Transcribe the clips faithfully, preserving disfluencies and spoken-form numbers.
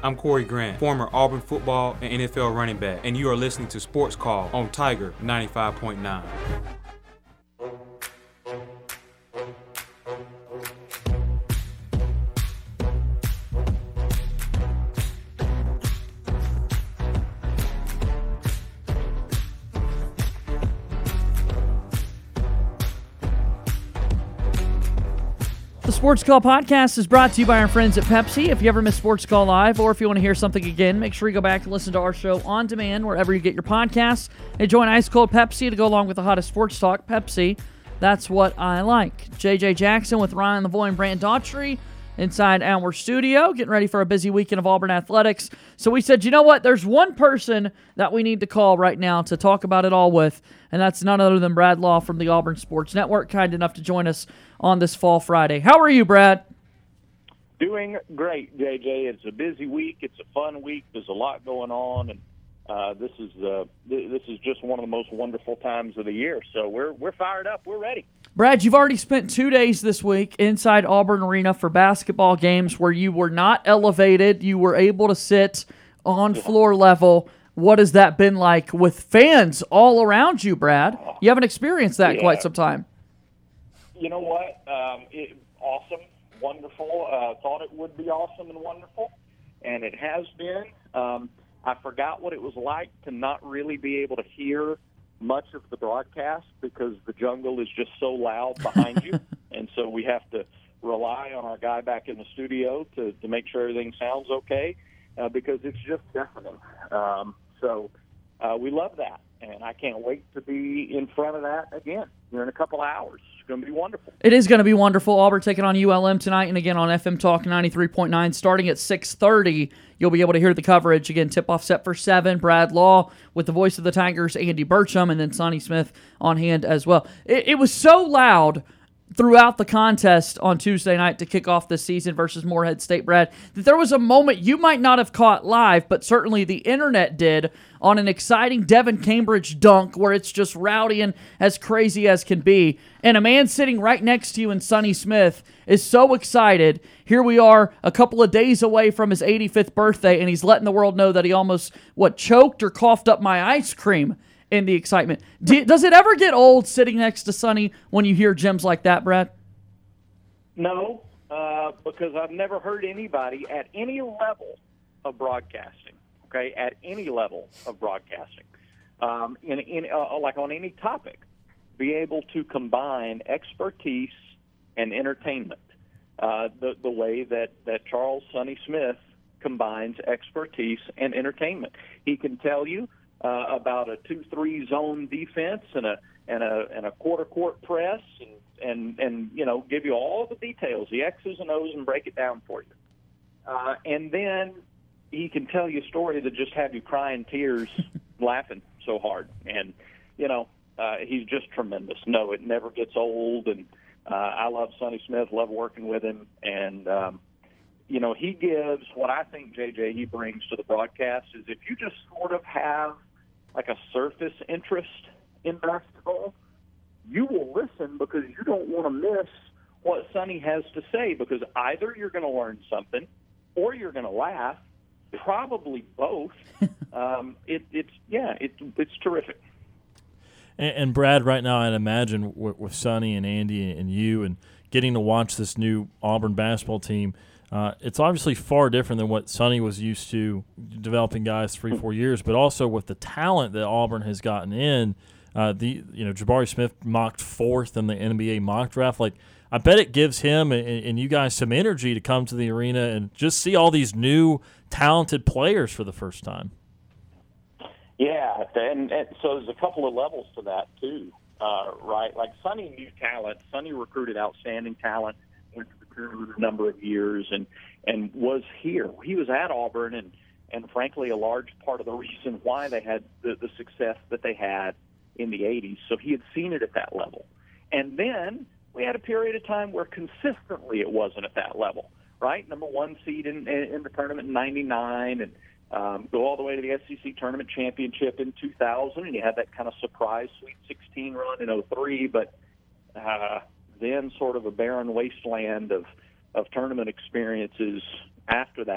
I'm Corey Grant, former Auburn football and N F L running back, and you are listening to Sports Call on Tiger ninety-five point nine. The Sports Call podcast is brought to you by our friends at Pepsi. If you ever miss Sports Call Live or if you want to hear something again, make sure you go back and listen to our show on demand wherever you get your podcasts. Enjoy an ice cold Pepsi to go along with the hottest sports talk. Pepsi, that's what I like. J J Jackson with Ryan Lavoie and Brant Daughtry inside our studio, getting ready for a busy weekend of Auburn athletics. So we said, you know what? There's one person that we need to call right now to talk about it all with, and that's none other than Brad Law from the Auburn Sports Network, kind enough to join us on this fall Friday. How are you, Brad? Doing great, J J. It's a busy week. It's a fun week. There's a lot going on, and uh, this is uh, th- this is just one of the most wonderful times of the year. So we're we're fired up. We're ready. Brad, you've already spent two days this week inside Auburn Arena for basketball games where you were not elevated. You were able to sit on floor level. What has that been like with fans all around you, Brad? You haven't experienced that yeah. quite some time. You know what? Um, it, awesome, wonderful. Uh, thought it would be awesome and wonderful, and it has been. Um, I forgot what it was like to not really be able to hear much of the broadcast because the jungle is just so loud behind you, and so we have to rely on our guy back in the studio to, to make sure everything sounds okay uh, because it's just deafening. Um, so uh, we love that, and I can't wait to be in front of that again here in a couple hours. It's going to be wonderful. It is going to be wonderful. Auburn taking on U L M tonight and again on F M Talk ninety-three point nine starting at six thirty. You'll be able to hear the coverage. Again, tip-off set for seven. Brad Law with the voice of the Tigers, Andy Burcham, and then Sonny Smith on hand as well. It, it was so loud throughout the contest on Tuesday night to kick off the season versus Morehead State, Brad, that there was a moment you might not have caught live, but certainly the internet did, on an exciting Devin Cambridge dunk where it's just rowdy and as crazy as can be. And a man sitting right next to you in Sonny Smith is so excited. Here we are a couple of days away from his eighty-fifth birthday, and he's letting the world know that he almost, what, choked or coughed up my ice cream in the excitement. Do, does it ever get old sitting next to Sonny when you hear gems like that, Brad? No, uh, because I've never heard anybody at any level of broadcasting, okay, at any level of broadcasting, um, in, in uh, like on any topic, be able to combine expertise and entertainment uh, the, the way that, that Charles Sonny Smith combines expertise and entertainment. He can tell you Uh, about a two three zone defense and a and a and a quarter court press and, and and you know give you all the details, the X's and O's, and break it down for you. Uh, and then he can tell you a story that just have you crying tears, laughing so hard. And you know uh, he's just tremendous. No, it never gets old. And uh, I love Sonny Smith. Love working with him. And um, you know he gives what I think J J he brings to the broadcast is if you just sort of have like a surface interest in basketball, you will listen because you don't want to miss what Sonny has to say because either you're going to learn something or you're going to laugh, probably both. um, it, it's, yeah, it, it's terrific. And, and Brad, right now I'd imagine with, with Sonny and Andy and you and getting to watch this new Auburn basketball team, Uh, it's obviously far different than what Sonny was used to developing guys three, four years, but also with the talent that Auburn has gotten in. Uh, the you know Jabari Smith mocked fourth in the N B A mock draft. Like I bet it gives him and, and you guys some energy to come to the arena and just see all these new talented players for the first time. Yeah, and, and so there's a couple of levels to that too, uh, right? Like Sonny knew talent. Sonny recruited outstanding talent. Went to the tournament a number of years and, and was here. He was at Auburn, and, and frankly, a large part of the reason why they had the, the success that they had in the eighties. So he had seen it at that level. And then we had a period of time where consistently it wasn't at that level, right? Number one seed in, in the tournament in ninety-nine and um, go all the way to the S E C tournament championship in two thousand, and you had that kind of surprise Sweet sixteen run in oh three, but uh, then sort of a barren wasteland of, of tournament experiences after that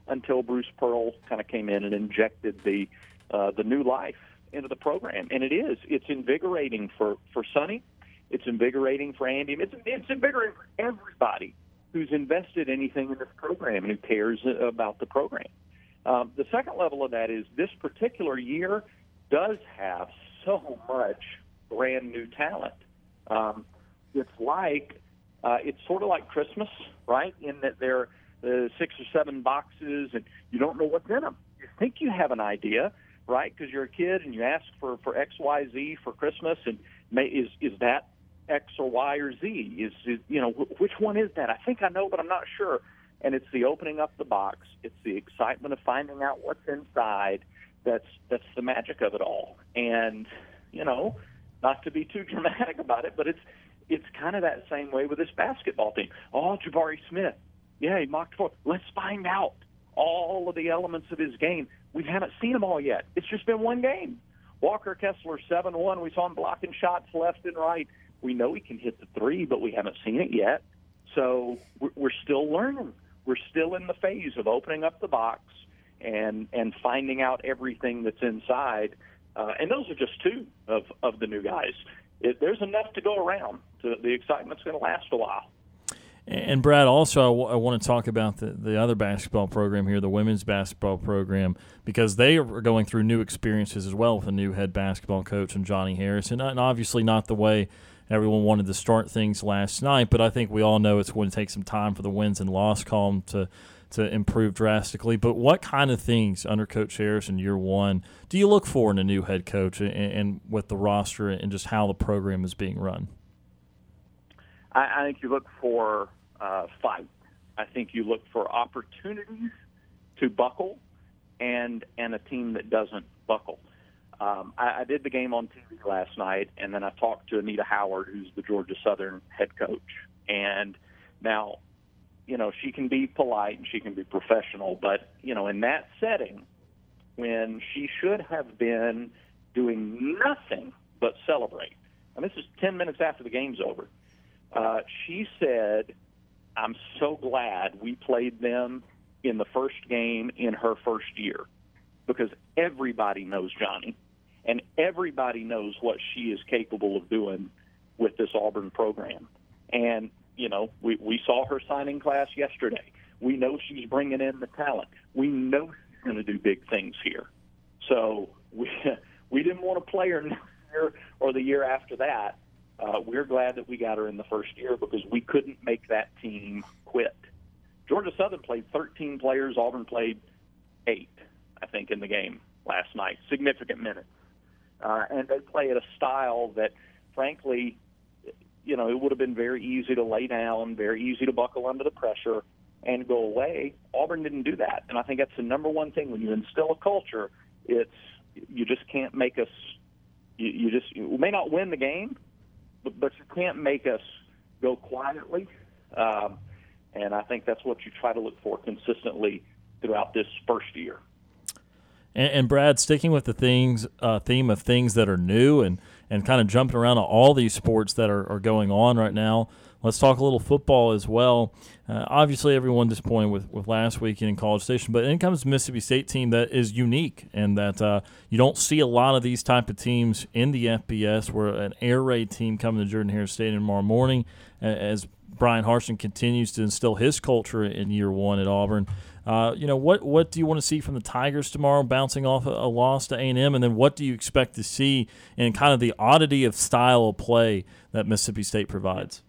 until Bruce Pearl kind of came in and injected the uh, the new life into the program. And it is. It's invigorating for, for Sonny. It's invigorating for Andy. It's, it's invigorating for everybody who's invested anything in this program and who cares about the program. Um, the second level of that is this particular year does have so much brand new talent. Um, it's like, uh, it's sort of like Christmas, right? In that there are uh, six or seven boxes and you don't know what's in them. You think you have an idea, right? Because you're a kid and you ask for, for X, Y, Z for Christmas, and may, is is that X or Y or Z? Is, is you know wh- which one is that? I think I know, but I'm not sure. And it's the opening up the box. It's the excitement of finding out what's inside. That's that's the magic of it all. And you know, not to be too dramatic about it, but it's it's kind of that same way with this basketball team. Oh, Jabari Smith, yeah, he mocked four. Let's find out all of the elements of his game. We haven't seen them all yet. It's just been one game. Walker Kessler, seven one. We saw him blocking shots left and right. We know he can hit the three, but we haven't seen it yet. So we're, we're still learning. We're still in the phase of opening up the box and and finding out everything that's inside. Uh, and those are just two of, of the new guys. It, there's enough to go around. To, the excitement's going to last a while. And, Brad, also I, w- I want to talk about the, the other basketball program here, the women's basketball program, because they are going through new experiences as well with a new head basketball coach and Johnny Harris. And, and obviously not the way everyone wanted to start things last night, but I think we all know it's going to take some time for the wins and loss column to, to improve drastically. But what kind of things under Coach Harris in year one do you look for in a new head coach and, and with the roster and just how the program is being run? I, I think you look for uh, fight. I think you look for opportunities to buckle and and a team that doesn't buckle. Um, I, I did the game on T V last night, and then I talked to Anita Howard, who's the Georgia Southern head coach. And now, you know, she can be polite and she can be professional, but, you know, in that setting, when she should have been doing nothing but celebrate, and this is ten minutes after the game's over, uh, she said, I'm so glad we played them in the first game in her first year, because everybody knows Johnny, and everybody knows what she is capable of doing with this Auburn program. And, you know, we, we saw her signing class yesterday. We know she's bringing in the talent. We know she's going to do big things here. So we, we didn't want to play her next year or the year after that. Uh, we're glad that we got her in the first year because we couldn't make that team quit. Georgia Southern played thirteen players. Auburn played eight, I think, in the game last night. Significant minutes. Uh, and they play at a style that, frankly, you know, it would have been very easy to lay down, very easy to buckle under the pressure and go away. Auburn didn't do that. And I think that's the number one thing. When you instill a culture, it's you just can't make us you, you just you may not win the game, but, but you can't make us go quietly. Um, and I think that's what you try to look for consistently throughout this first year. And, and Brad, sticking with the things uh, theme of things that are new and, and kind of jumping around to all these sports that are, are going on right now, let's talk a little football as well. Uh, obviously, everyone disappointed with, with last weekend in College Station, but in comes the Mississippi State team that is unique and that uh, you don't see a lot of these type of teams in the F B S. We're an air raid team coming to Jordan Hare Stadium tomorrow morning as Brian Harsin continues to instill his culture in year one at Auburn. Uh, you know, what what do you want to see from the Tigers tomorrow, bouncing off a, a loss to A and M, and then what do you expect to see in kind of the oddity of style of play that Mississippi State provides?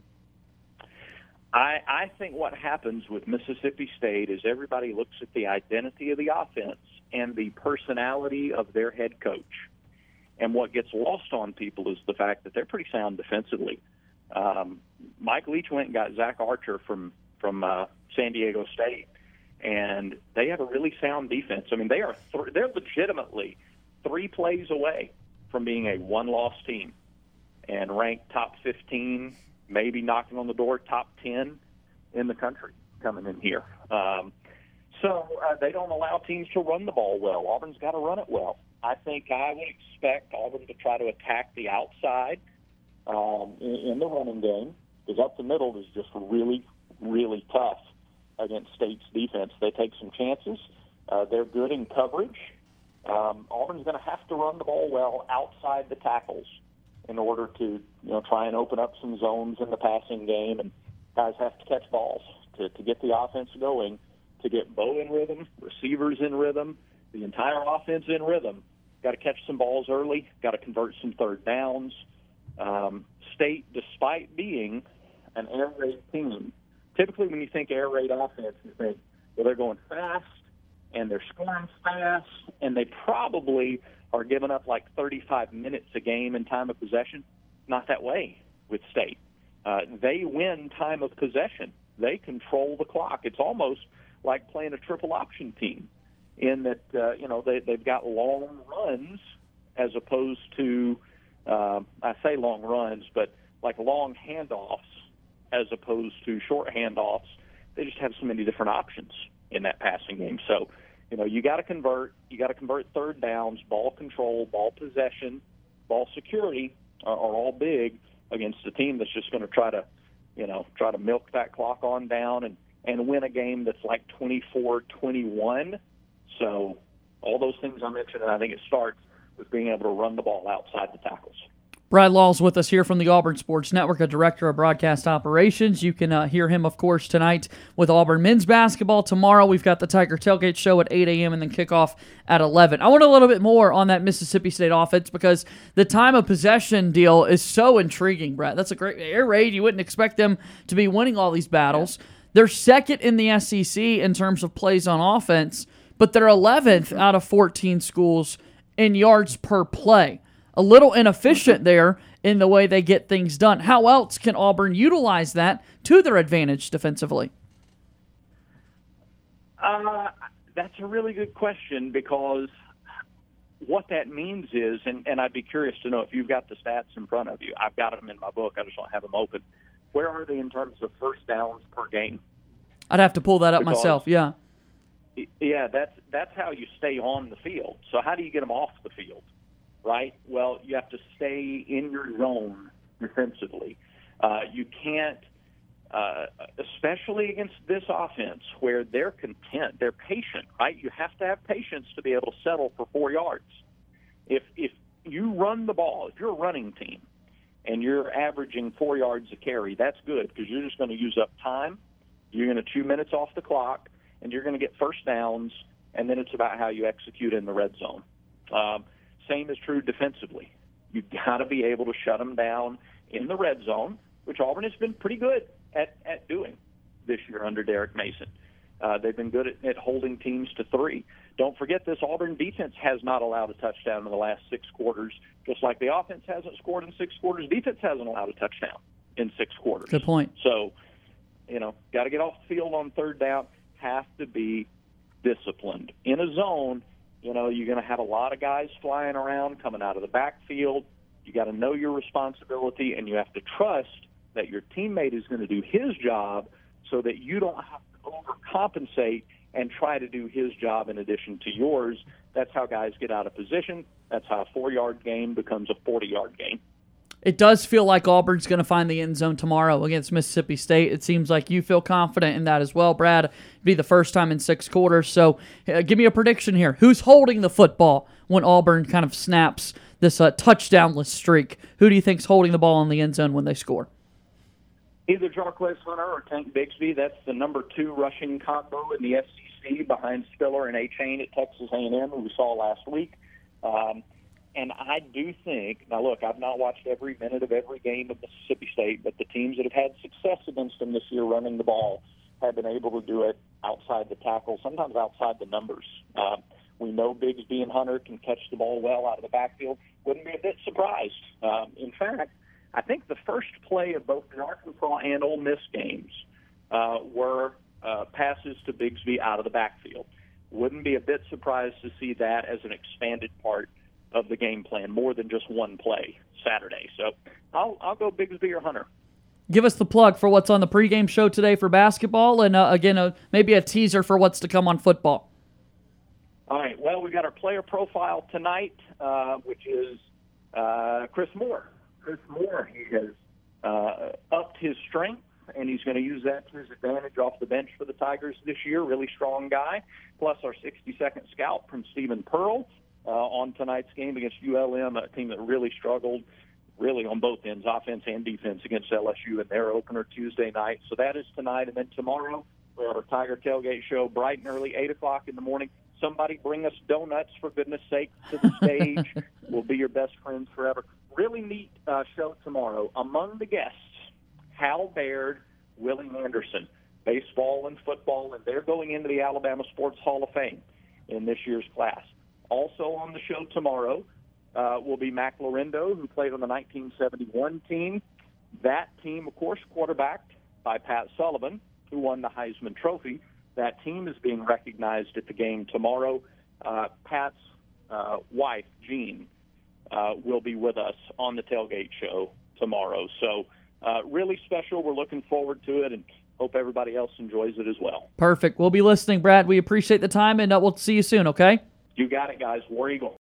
I, I think what happens with Mississippi State is everybody looks at the identity of the offense and the personality of their head coach. And what gets lost on people is the fact that they're pretty sound defensively. Um, Mike Leach went and got Zach Archer from, from uh, San Diego State, and they have a really sound defense. I mean, they are th- they're legitimately three plays away from being a one-loss team and ranked top fifteen, maybe knocking on the door top ten in the country coming in here. Um, so uh, they don't allow teams to run the ball well. Auburn's got to run it well. I think I would expect Auburn to try to attack the outside um, in, in the running game, because up the middle is just really, really tough. against State's defense. They take some chances. Uh, they're good in coverage. Um, Auburn's going to have to run the ball well outside the tackles in order to, you know, try and open up some zones in the passing game, and guys have to catch balls to, to get the offense going, to get Bo in rhythm, receivers in rhythm, the entire offense in rhythm. Got to catch some balls early, got to convert some third downs. Um, State, despite being an air raid team, typically when you think air raid offense, you think, well, they're going fast, and they're scoring fast, and they probably are giving up like thirty-five minutes a game in time of possession. Not that way with State. Uh, they win time of possession. They control the clock. It's almost like playing a triple option team in that, uh, you know, they, they've got long runs as opposed to, uh, I say long runs, but like long handoffs as opposed to short handoffs. They just have so many different options in that passing game. So, you know, you got to convert. You got to convert third downs, ball control, ball possession, ball security are, are all big against a team that's just going to try to, you know, try to milk that clock on down and, and win a game that's like twenty-four twenty-one. So all those things I mentioned, and I think it starts with being able to run the ball outside the tackles. Brad Law's with us here from the Auburn Sports Network, a director of broadcast operations. You can uh, hear him, of course, tonight with Auburn men's basketball. Tomorrow we've got the Tiger Tailgate Show at eight a.m. and then kickoff at eleven. I want a little bit more on that Mississippi State offense because the time of possession deal is so intriguing, Brad. That's a great air raid. You wouldn't expect them to be winning all these battles. Yeah. They're second in the S E C in terms of plays on offense, but they're eleventh out of fourteen schools in yards per play. A little inefficient there in the way they get things done. How else can Auburn utilize that to their advantage defensively? Uh, that's a really good question because what that means is, and, and I'd be curious to know if you've got the stats in front of you. I've got them in my book. I just don't have them open. Where are they in terms of first downs per game? I'd have to pull that up because, myself, yeah. Yeah, that's, that's how you stay on the field. So how do you get them off the field? Right? Well, you have to stay in your zone defensively. Uh, you can't, uh, especially against this offense where they're content, they're patient, right? You have to have patience to be able to settle for four yards. If if you run the ball, if you're a running team and you're averaging four yards a carry, that's good because you're just going to use up time. You're going to chew minutes off the clock, and you're going to get first downs, and then it's about how you execute in the red zone. Um, Same is true defensively. You've got to be able to shut them down in the red zone, which Auburn has been pretty good at, at doing this year under Derek Mason. Uh, they've been good at, at holding teams to three. Don't forget this Auburn defense has not allowed a touchdown in the last six quarters, just like the offense hasn't scored in six quarters. Defense hasn't allowed a touchdown in six quarters. Good point. So, you know, got to get off the field on third down, have to be disciplined. In a zone, you know, you're going to have a lot of guys flying around coming out of the backfield. You got to know your responsibility, and you have to trust that your teammate is going to do his job so that you don't have to overcompensate and try to do his job in addition to yours. That's how guys get out of position. That's how a four-yard game becomes a forty-yard game. It does feel like Auburn's going to find the end zone tomorrow against Mississippi State. It seems like you feel confident in that as well, Brad. It'd be the first time in six quarters. So uh, give me a prediction here. Who's holding the football when Auburn kind of snaps this uh, touchdownless streak? Who do you think's holding the ball in the end zone when they score? Either Jarquez Hunter or Tank Bigsby. That's the number two rushing combo in the S E C behind Spiller and A-Chain at Texas A and M, who we saw last week. Um, And I do think, now look, I've not watched every minute of every game of Mississippi State, but the teams that have had success against them this year running the ball have been able to do it outside the tackle, sometimes outside the numbers. Uh, we know Bigsby and Hunter can catch the ball well out of the backfield. Wouldn't be a bit surprised. Um, in fact, I think the first play of both the Arkansas and Ole Miss games uh, were uh, passes to Bigsby out of the backfield. Wouldn't be a bit surprised to see that as an expanded part of the game plan, more than just one play Saturday. So I'll I'll go Bigsby or Hunter. Give us the plug for what's on the pregame show today for basketball, and uh, again, uh, maybe a teaser for what's to come on football. All right. Well, we got our player profile tonight, uh, which is uh, Chris Moore. Chris Moore, he has uh, upped his strength and he's going to use that to his advantage off the bench for the Tigers this year. Really strong guy. Plus our sixty-second scout from Stephen Pearl uh, on tonight's game against U L M, a team that really struggled, really on both ends, offense and defense, against L S U in their opener Tuesday night. So that is tonight, and then tomorrow for our Tiger Tailgate show, bright and early, eight o'clock in the morning. Somebody bring us donuts, for goodness sake, to the stage. We'll be your best friends forever. Really neat uh, show tomorrow. Among the guests, Hal Baird, Willie Anderson, baseball and football, and they're going into the Alabama Sports Hall of Fame in this year's class. Also on the show tomorrow uh, will be Mac Lorindo, who played on the nineteen seventy-one team. That team, of course, quarterbacked by Pat Sullivan, who won the Heisman Trophy. That team is being recognized at the game tomorrow. Uh, Pat's uh, wife, Jean, uh, will be with us on the tailgate show tomorrow. So uh, really special. We're looking forward to it and hope everybody else enjoys it as well. Perfect. We'll be listening, Brad. We appreciate the time, and uh, we'll see you soon, okay? You got it, guys. War Eagle.